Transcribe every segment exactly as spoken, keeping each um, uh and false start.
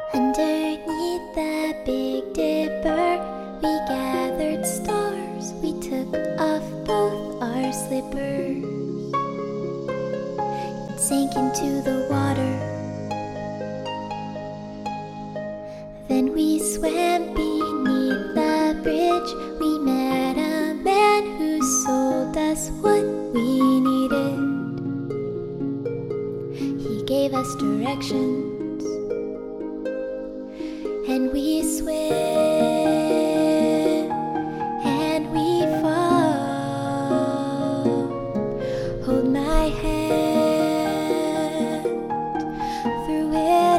Underneath the Big Dipper, we gathered stars. We took off both our slippers and sank into the water. Then we swam beneath the bridge. We met a man who sold us what we needed. He gave us directions, and we swim, and we fall. Hold my hand through it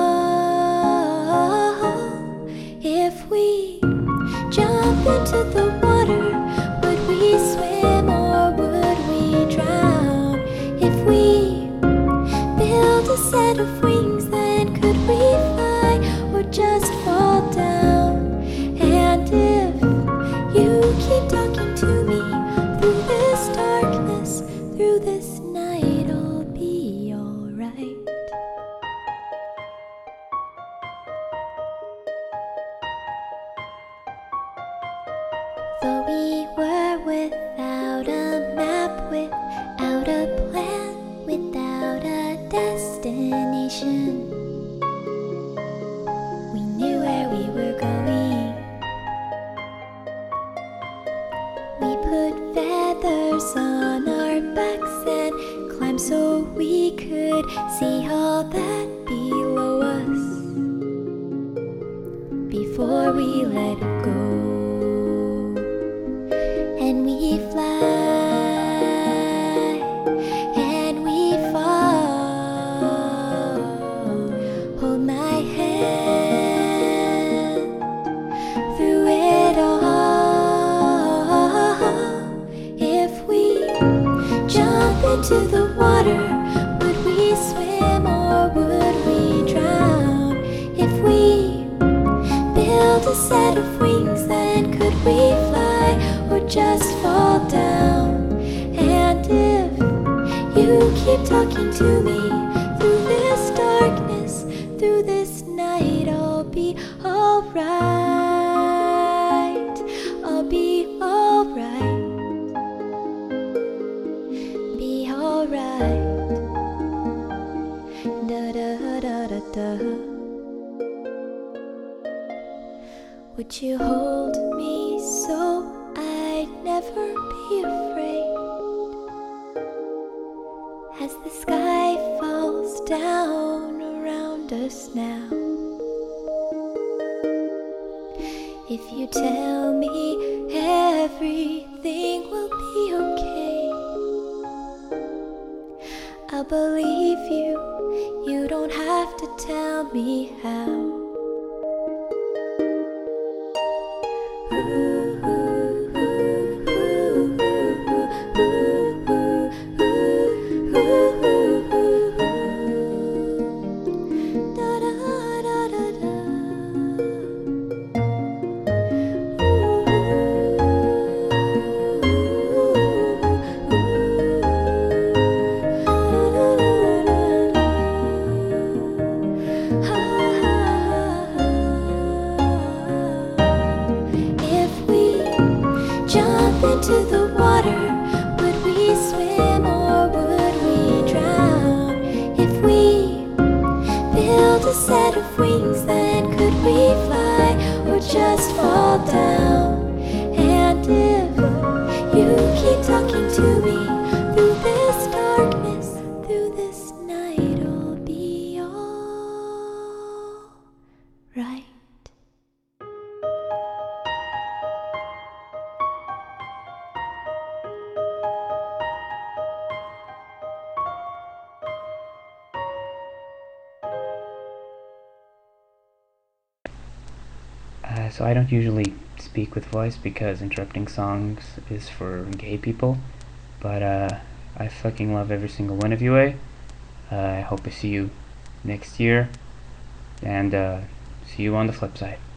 all. If we jump into the water, would we swim or would we drown? If we build a set of wings, then could we fly or just fall down? And if you keep talking to me through this darkness, through this night, I'll be alright. Though we were without a map, without a plan, without a destination, we knew where we were going. We put feathers on our backs and climbed so we could see all that below us before we let go. And we fly, and we fall. Hold my hand through it all. If we jump into the water, would we swim or would we drown? If we build a set of wings, then could we fly or just fall down? And if you keep talking to me through this darkness, through this night, I'll be alright. I'll be alright. Be alright. Da da da da da. Would you hold me so I'd never be afraid as the sky falls down around us now? If you tell me everything will be okay, I'll believe you. You don't have to tell me how. Into the water, would we swim or would we drown? If we build a set of wings, then could we fly or just fall down? And if you keep talking to me through this darkness, through this night, I'll be alright. Uh, so I don't usually speak with voice because interrupting songs is for gay people, but uh, I fucking love every single one of you. Eh? Uh, I hope I see you next year, and uh, see you on the flip side.